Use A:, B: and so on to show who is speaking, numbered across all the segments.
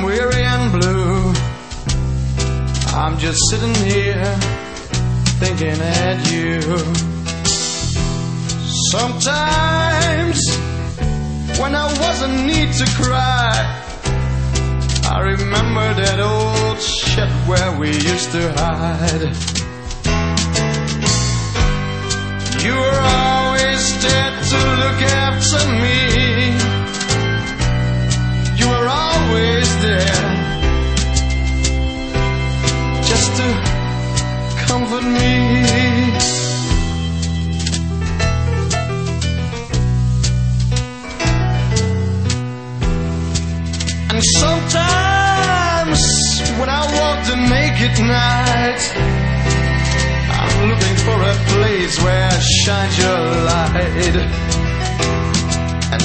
A: I'm weary and blue. I'm just sitting here thinking at you. Sometimes when I wasn't need to cry, I remember that old shed where we used to hide. You were always there to look after me. You were always there just to comfort me. And sometimes when I walk the naked night, I'm looking for a place where shines your light. And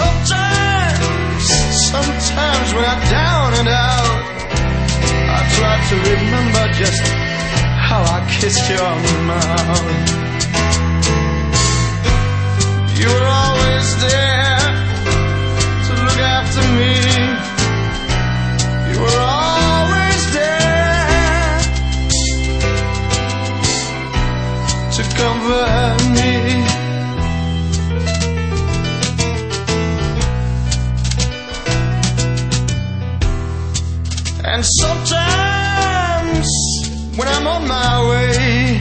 A: sometimes when I'm down and out, I try to remember just how I kissed your mouth. You were always there to look after me. You were always there to comfort me. And sometimes when I'm on my way,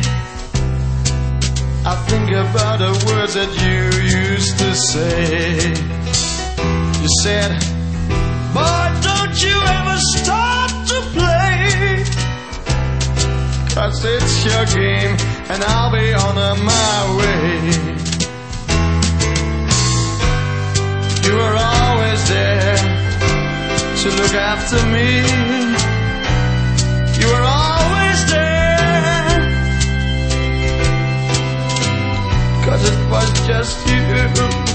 A: I think about the words that you used to say. You said, boy, don't you ever stop to play, 'cause it's your game and I'll be on my way. You were always there to look after me. You were always there, 'cause it was just you